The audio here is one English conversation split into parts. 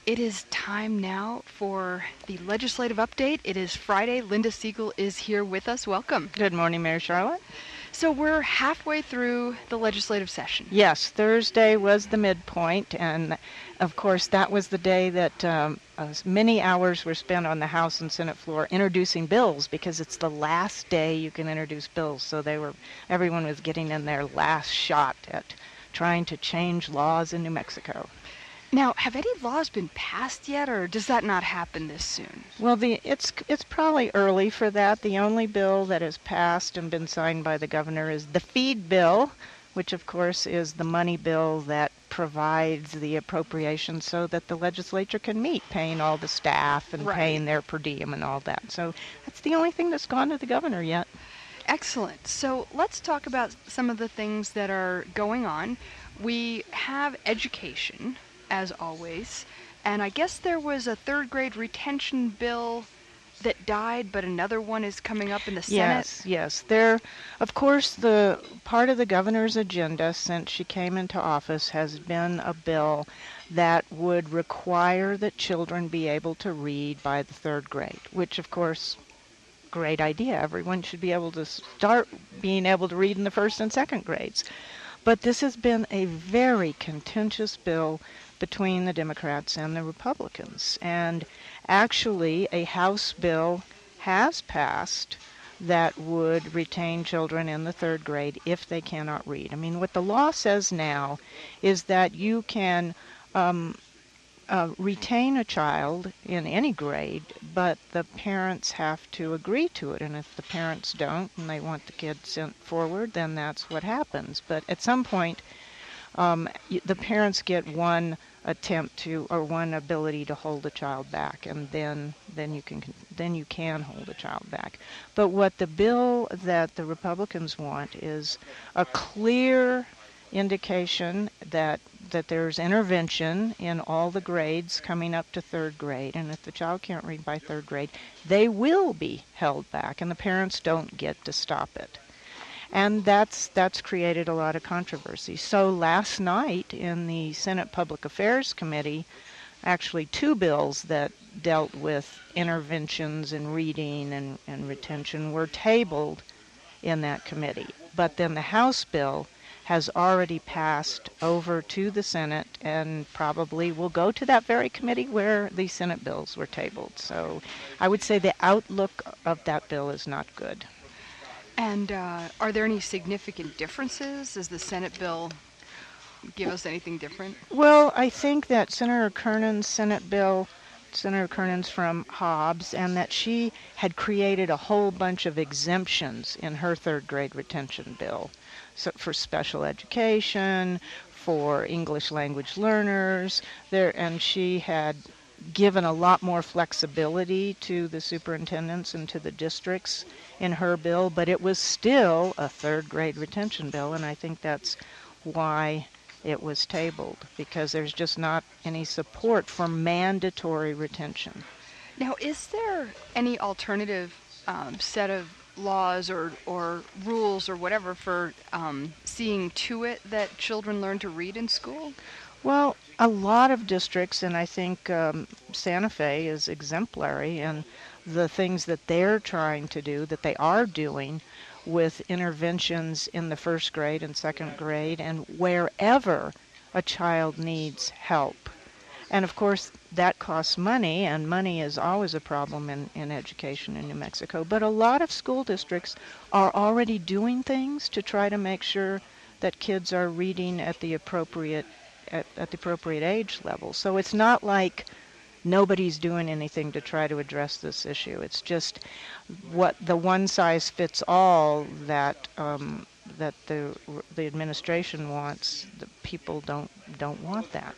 It is time now for the legislative update. It is Friday. Linda Siegel is here with us. Welcome. Good morning, Mary Charlotte. So we're halfway through the legislative session. Yes, Thursday was the midpoint, and of course that was the day that many hours were spent on the House and Senate floor introducing bills, because it's the last day you can introduce bills. So everyone was getting in their last shot at trying to change laws in New Mexico. Now, have any laws been passed yet, or does that not happen this soon? Well, it's probably early for that. The only bill that has passed and been signed by the governor is the feed bill, which of course is the money bill that provides the appropriation so that the legislature can meet, paying all the staff and paying their per diem and all that. So that's the only thing that's gone to the governor yet. Excellent. So let's talk about some of the things that are going on. We have education, as always, and I guess there was a third grade retention bill that died, but another one is coming up in the Senate. Yes. Of course, the part of the governor's agenda since she came into office has been a bill that would require that children be able to read by the third grade, which of course, great idea. Everyone should be able to start being able to read in the first and second grades. But this has been a very contentious bill between the Democrats and the Republicans. And actually, a House bill has passed that would retain children in the third grade if they cannot read. I mean, what the law says now is that you can retain a child in any grade, but the parents have to agree to it. And if the parents don't and they want the kid sent forward, then that's what happens. But at some point, the parents get one attempt to, or one ability to hold a child back, and then you can hold a child back. But what the bill that the Republicans want is a clear indication that there's intervention in all the grades coming up to third grade, and if the child can't read by third grade, they will be held back, and the parents don't get to stop it. And that's created a lot of controversy. So last night in the Senate Public Affairs Committee, actually two bills that dealt with interventions in reading and retention were tabled in that committee. But then the House bill has already passed over to the Senate and probably will go to that very committee where the Senate bills were tabled. So I would say the outlook of that bill is not good. And are there any significant differences? Does the Senate bill give us anything different? Well, I think that Senator Kernan's Senate bill, Senator Kernan's from Hobbs, and that she had created a whole bunch of exemptions in her third grade retention bill. So for special education, for English language learners, and she had given a lot more flexibility to the superintendents and to the districts in her bill, but it was still a third grade retention bill, and I think that's why it was tabled, because there's just not any support for mandatory retention. Now, is there any alternative set of laws or rules or whatever for seeing to it that children learn to read in school? Well, a lot of districts, and I think Santa Fe is exemplary in the things that they're trying to do, that they are doing with interventions in the first grade and second grade and wherever a child needs help. And of course, that costs money, and money is always a problem in education in New Mexico. But a lot of school districts are already doing things to try to make sure that kids are reading at the appropriate age level. So it's not like nobody's doing anything to try to address this issue. It's just what the one-size-fits-all that the administration wants. The people don't want that.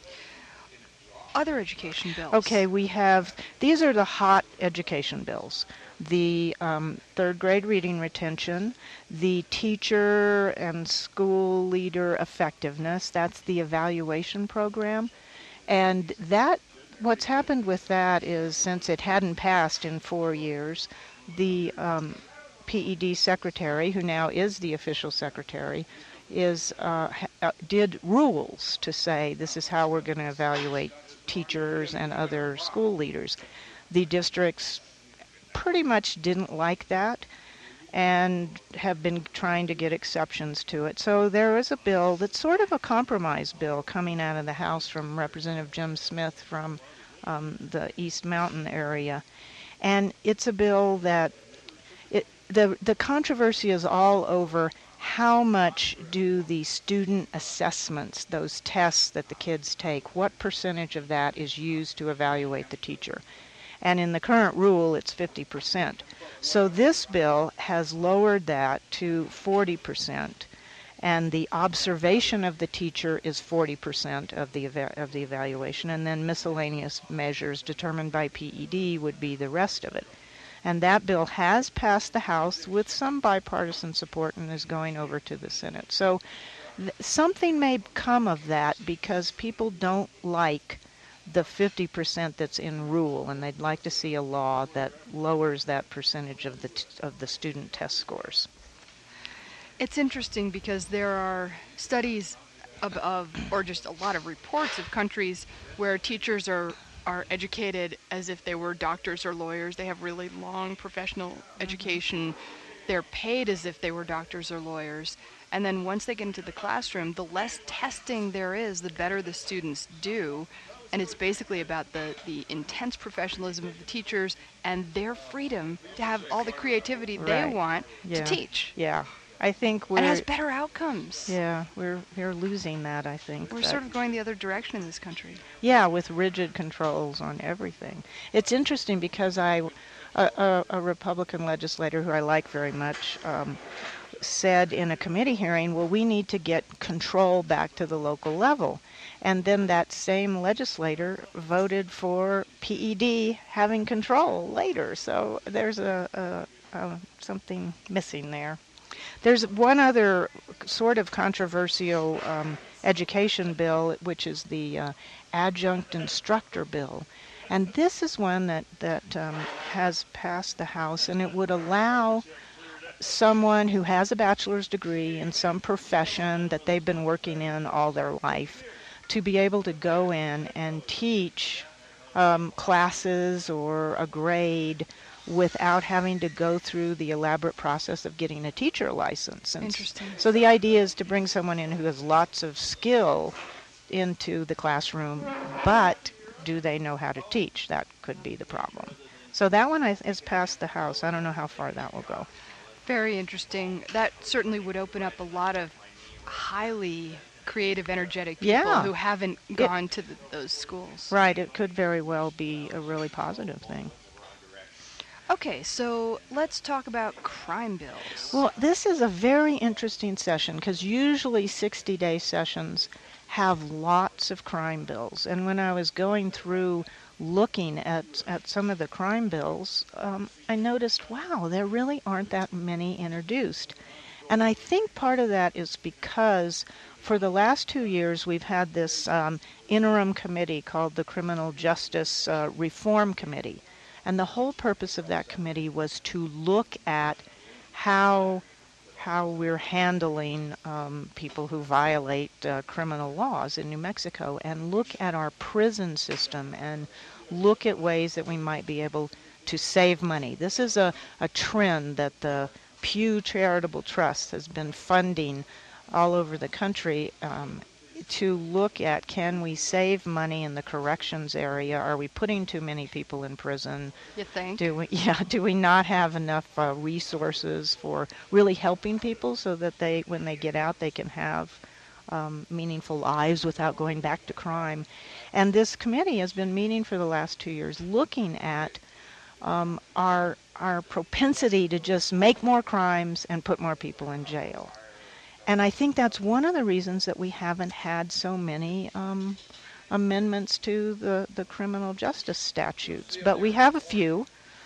Other education bills. Okay, these are the hot education bills. The third grade reading retention, the teacher and school leader effectiveness, that's the evaluation program. And what's happened with that is, since it hadn't passed in 4 years, the PED secretary, who now is the official secretary, did rules to say this is how we're going to evaluate teachers and other school leaders. The districts pretty much didn't like that and have been trying to get exceptions to it. So there is a bill that's sort of a compromise bill coming out of the House from Representative Jim Smith from the East Mountain area. And it's a bill that the controversy is all over how much do the student assessments, those tests that the kids take, what percentage of that is used to evaluate the teacher. And in the current rule, it's 50%. So this bill has lowered that to 40%, and the observation of the teacher is 40% of the evaluation, and then miscellaneous measures determined by PED would be the rest of it. And that bill has passed the House with some bipartisan support and is going over to the Senate. So something may come of that because people don't like the 50% that's in rule, and they'd like to see a law that lowers that percentage of the student test scores. It's interesting because there are studies of or just a lot of reports of countries where teachers are educated as if they were doctors or lawyers. They have really long professional education. They're paid as if they were doctors or lawyers. And then once they get into the classroom, the less testing there is, the better the students do. And it's basically about the intense professionalism of the teachers and their freedom to have all the creativity they want to teach. Yeah. I think it has better outcomes. Yeah, we're losing that, I think. We're sort of going the other direction in this country. Yeah, with rigid controls on everything. It's interesting because a Republican legislator who I like very much said in a committee hearing, well, we need to get control back to the local level. And then that same legislator voted for PED having control later. So there's something missing there. There's one other sort of controversial education bill, which is the adjunct instructor bill. And this is one that has passed the House, and it would allow someone who has a bachelor's degree in some profession that they've been working in all their life to be able to go in and teach classes or a grade without having to go through the elaborate process of getting a teacher license. And interesting. So the idea is to bring someone in who has lots of skill into the classroom, but do they know how to teach? That could be the problem. So that one is past the House. I don't know how far that will go. Very interesting. That certainly would open up a lot of highly creative, energetic people who haven't gone to those schools. Right. It could very well be a really positive thing. Okay, so let's talk about crime bills. Well, this is a very interesting session because usually 60-day sessions have lots of crime bills. And when I was going through looking at some of the crime bills, I noticed, wow, there really aren't that many introduced. And I think part of that is because for the last 2 years we've had this interim committee called the Criminal Justice Reform Committee. And the whole purpose of that committee was to look at how we're handling people who violate criminal laws in New Mexico, and look at our prison system and look at ways that we might be able to save money. This is a trend that the Pew Charitable Trust has been funding all over the country to look at, can we save money in the corrections area? Are we putting too many people in prison? You think? Do we not have enough resources for really helping people so that when they get out, they can have meaningful lives without going back to crime? And this committee has been meeting for the last 2 years looking at our propensity to just make more crimes and put more people in jail. And I think that's one of the reasons that we haven't had so many amendments to the criminal justice statutes. But we have a few.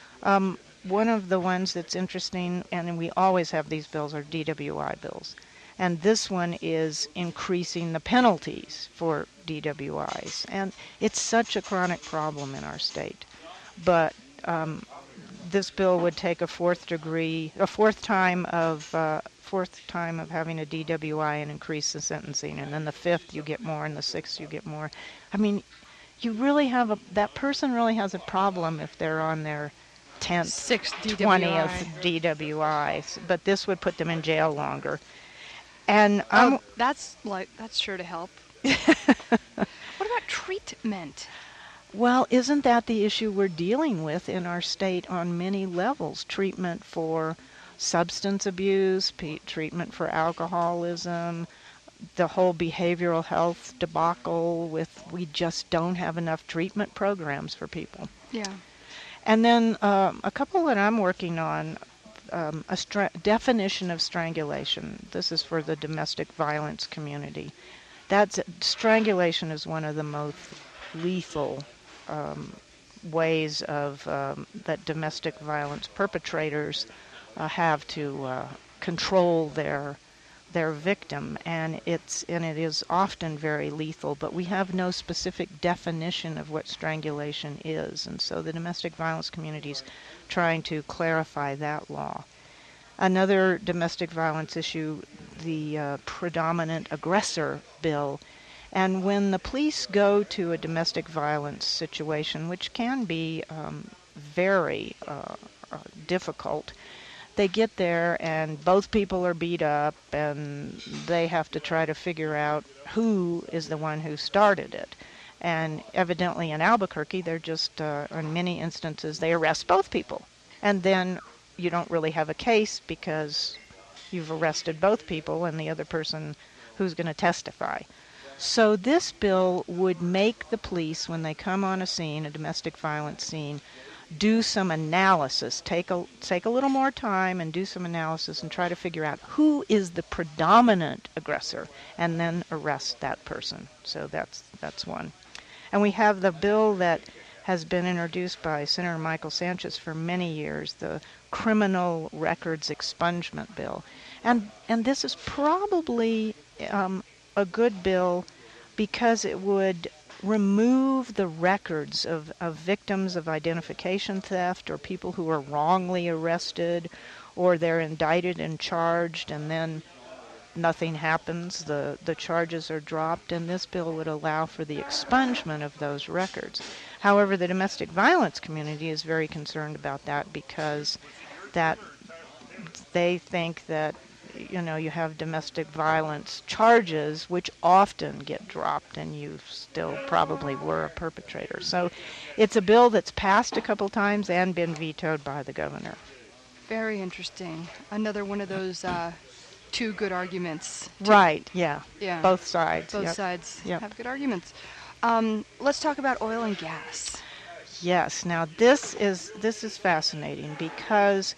One of the ones that's interesting, and we always have these bills, are DWI bills. And this one is increasing the penalties for DWIs. And it's such a chronic problem in our state. But this bill would take a fourth time of having a DWI and increase the sentencing, and then the fifth you get more, and the sixth you get more. I mean, you really have that person really has a problem if they're on their 10th, 20th DWI. DWI, but this would put them in jail longer. And Oh, I'm that's sure to help. What about treatment? well, isn't that the issue we're dealing with in our state on many levels? Treatment for substance abuse, treatment for alcoholism, the whole behavioral health debacle with we just don't have enough treatment programs for people. Yeah. And then a couple that I'm working on, definition of strangulation. This is for the domestic violence community. Strangulation is one of the most lethal ways of that domestic violence perpetrators have to control their victim, and it is often very lethal, but we have no specific definition of what strangulation is, and so the domestic violence community is trying to clarify that law. Another domestic violence issue, the predominant aggressor bill. And when the police go to a domestic violence situation, which can be very difficult, they get there and both people are beat up and they have to try to figure out who is the one who started it. And evidently in Albuquerque, they're just, in many instances, they arrest both people. And then you don't really have a case because you've arrested both people and the other person who's going to testify. So this bill would make the police, when they come on a scene, a domestic violence scene, do some analysis, take a little more time and do some analysis and try to figure out who is the predominant aggressor and then arrest that person. So that's one. And we have the bill that has been introduced by Senator Michael Sanchez for many years, the Criminal Records Expungement Bill. And this is probably a good bill because it would remove the records of victims of identification theft or people who are wrongly arrested or they're indicted and charged and then nothing happens, the charges are dropped, and this bill would allow for the expungement of those records. However, the domestic violence community is very concerned about that because that they think that you have domestic violence charges which often get dropped and you still probably were a perpetrator. So it's a bill that's passed a couple times and been vetoed by the governor. Very interesting. Another one of those two good arguments. Right, yeah. Yeah. Both sides. Both Yep. sides Yep. have good arguments. Let's talk about oil and gas. Yes. Now this is fascinating because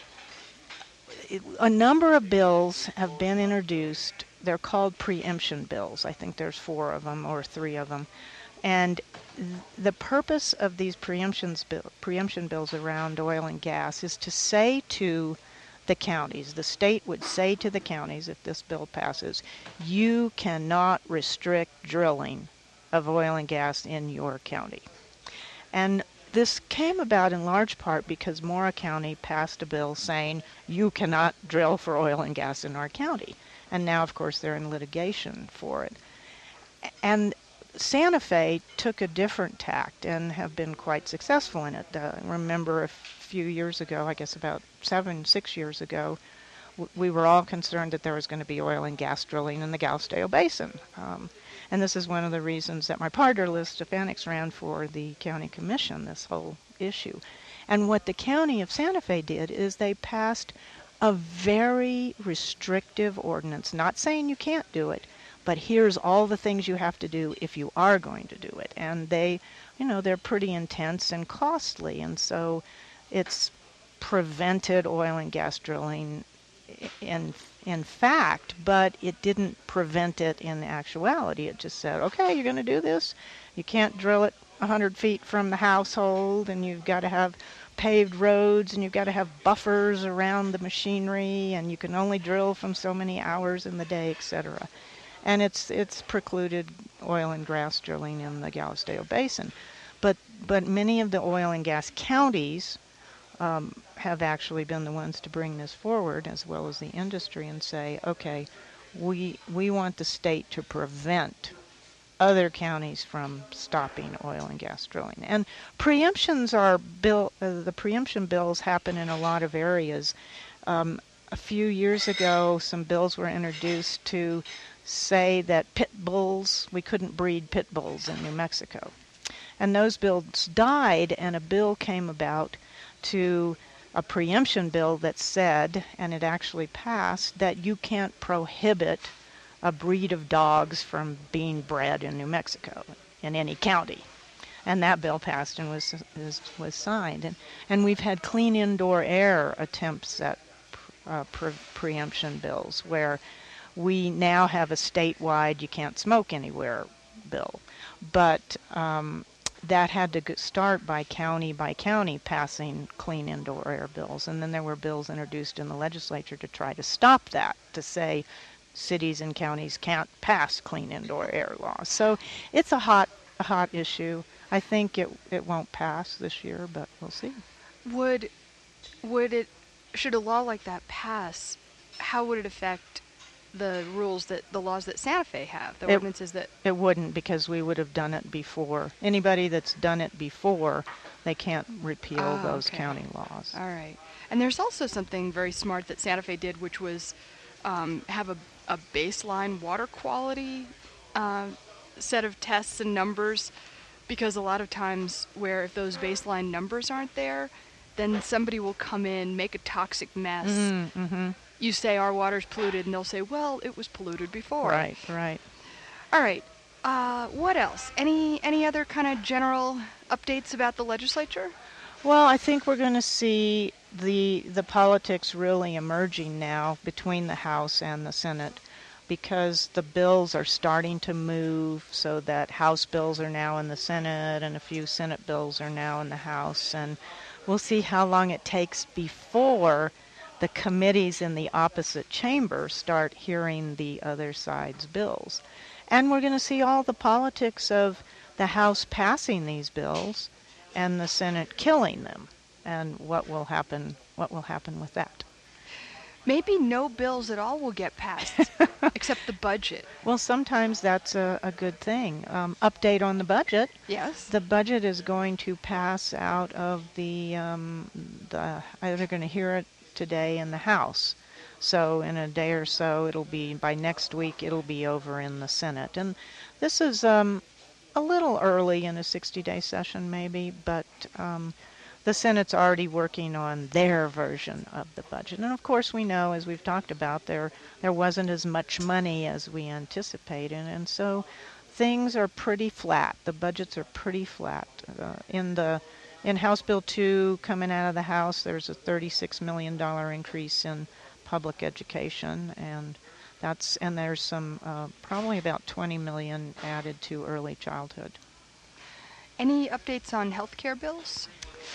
a number of bills have been introduced. They're called preemption bills. I think there's 4 of them or 3 of them. And the purpose of these preemption bills around oil and gas is to say to the counties, the state would say to the counties if this bill passes, you cannot restrict drilling of oil and gas in your county. And this came about in large part because Mora County passed a bill saying you cannot drill for oil and gas in our county. And now, of course, they're in litigation for it. And Santa Fe took a different tact and have been quite successful in it. Remember a few years ago, I guess about 6 years ago, we were all concerned that there was going to be oil and gas drilling in the Galisteo Basin. And this is one of the reasons that my partner, Liz Stefanix, ran for the county commission, this whole issue. And what the county of Santa Fe did is they passed a very restrictive ordinance, not saying you can't do it, but here's all the things you have to do if you are going to do it. And they're pretty intense and costly, and so it's prevented oil and gas drilling in fact, but it didn't prevent it in actuality. It just said, okay, you're going to do this. You can't drill it 100 feet from the household, and you've got to have paved roads, and you've got to have buffers around the machinery, and you can only drill from so many hours in the day, etc. And it's precluded oil and gas drilling in the Galisteo Basin. But many of the oil and gas counties have actually been the ones to bring this forward, as well as the industry, and say, okay, we want the state to prevent other counties from stopping oil and gas drilling. And preemptions are the preemption bills happen in a lot of areas. A few years ago, some bills were introduced to say that we couldn't breed pit bulls in New Mexico. And those bills died, and a bill came about to a preemption bill that said, and it actually passed, that you can't prohibit a breed of dogs from being bred in New Mexico in any county. And that bill passed and was signed. And we've had clean indoor air attempts at preemption bills where we now have a statewide you can't smoke anywhere bill. But that had to start by county passing clean indoor air bills. And then there were bills introduced in the legislature to try to stop that, to say cities and counties can't pass clean indoor air laws. So it's a hot issue. I think it won't pass this year, but we'll see. Should a law like that pass, how would it affect the laws that Santa Fe have, the ordinances that... It wouldn't, because we would have done it before. Anybody that's done it before, they can't repeal those county laws. All right. And there's also something very smart that Santa Fe did, which was have a baseline water quality set of tests and numbers, because a lot of times where if those baseline numbers aren't there, then somebody will come in, make a toxic mess. Mm-hmm. You say our water's polluted, and they'll say, well, it was polluted before. Right. All right. What else? Any other kind of general updates about the legislature? Well, I think we're going to see the politics really emerging now between the House and the Senate, because the bills are starting to move, so that House bills are now in the Senate and a few Senate bills are now in the House. And we'll see how long it takes before the committees in the opposite chamber start hearing the other side's bills. And we're going to see all the politics of the House passing these bills and the Senate killing them, and what will happen with that. Maybe no bills at all will get passed, except the budget. Well, sometimes that's a good thing. Update on the budget. Yes. The budget is going to pass out of they're going to hear it today in the House. So in a day or so, by next week, it'll be over in the Senate. And this is a little early in a 60-day session maybe, but the Senate's already working on their version of the budget. And of course we know, as we've talked about, there wasn't as much money as we anticipated, and so things are pretty flat. The budgets are pretty flat. In House Bill 2 coming out of the House, there's a $36 million increase in public education, and there's some probably about $20 million added to early childhood. Any updates on health care bills?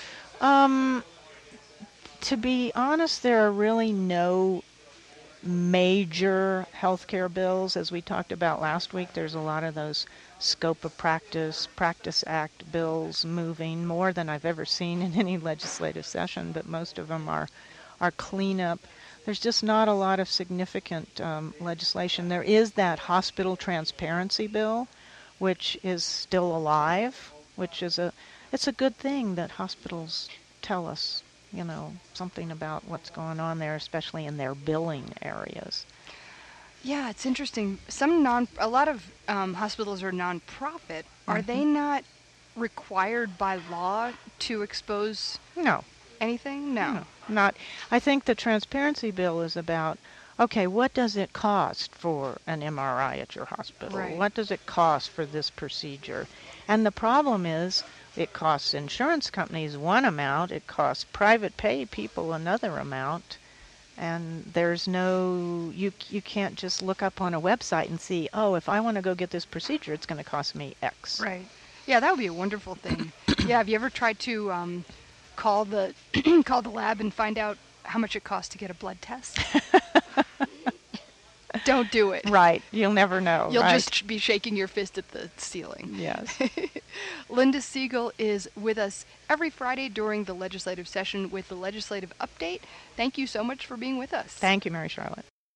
To be honest, there are really no major healthcare bills. As we talked about last week, there's a lot of those scope of Practice Act bills moving, more than I've ever seen in any legislative session, but most of them are cleanup. There's just not a lot of significant legislation. There is that hospital transparency bill, which is still alive, which is it's a good thing that hospitals tell us, something about what's going on there, especially in their billing areas. Yeah, it's interesting. A lot of hospitals are nonprofit. Are they not required by law to expose anything? No. Not. I think the transparency bill is about, okay, what does it cost for an MRI at your hospital? Right. What does it cost for this procedure? And the problem is, it costs insurance companies one amount, it costs private pay people another amount, and there's you can't just look up on a website and see, if I want to go get this procedure, it's going to cost me X. Right. Yeah, that would be a wonderful thing. Yeah, have you ever tried to call the call the lab and find out how much it costs to get a blood test? Don't do it. Right. You'll never know. You'll just be shaking your fist at the ceiling. Yes. Linda Siegel is with us every Friday during the legislative session with the legislative update. Thank you so much for being with us. Thank you, Mary Charlotte.